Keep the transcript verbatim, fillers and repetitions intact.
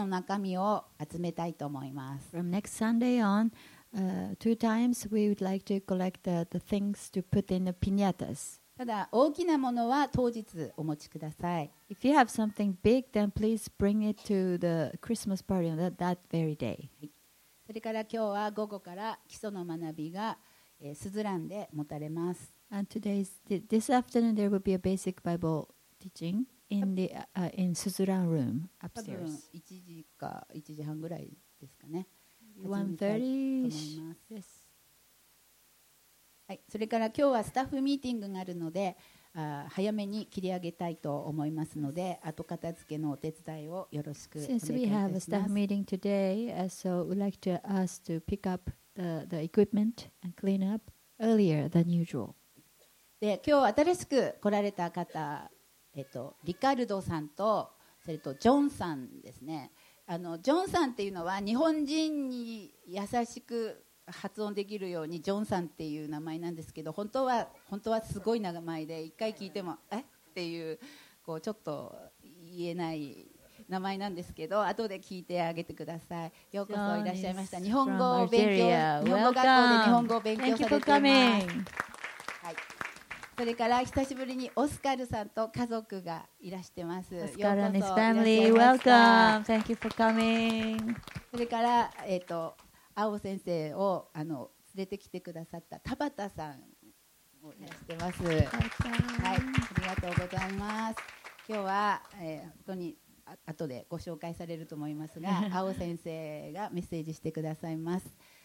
の中身を集めたいと思います。 From next Sunday on, uh, two times we would like to collect the, the things to put in the piñatas. ただ大きなものは当日お持ちください。 If you have something big, then please bring it to the Christmas party on that, that very day. それから今日は午後から基礎の学びが、えー、スズランで持たれます。 And today's this afternoon there will be a basic Bible teaching in the uh, in Suzuran room 多分 upstairs. いちじかいちじはんぐらいですかね。 one 始めたいと thirty. 思います。 Yes. はい、それから今日はスタッフミーティングがあるので、あ早めに切り上げたいと思いますので、後片付けのお手伝いをよろしくお願いいた Since し we ま have a す。 staff meeting today, uh, so we'd like to ask to pick up the, the equipment and clean up earlier than usual. で今日新しく来られた方、えっと、リカルドさんとそれとジョンさんですね。あのジョンさんっていうのは日本人に優しく発音できるようにジョンさんっていう名前なんですけど、本当は本当はすごい名前で一回聞いてもえっていう、こうちょっと言えない名前なんですけど、後で聞いてあげてください。ようこそいらっしゃいました。日本語を勉強、日本語学校で日本語を勉強されています。はい。それから久しぶりにオスカルさんと家族がいらしてます。ようこそいらっしゃい Oscar and his ま family, した。 welcome. Thank you for coming. それからえっと青先生をあの連れてきてくださった田畑さんをいらしてます。はい、ありがとうございます。今日は、えー、本当にあ後でご紹介されると思いますが青先生がメッセージしてくださいます。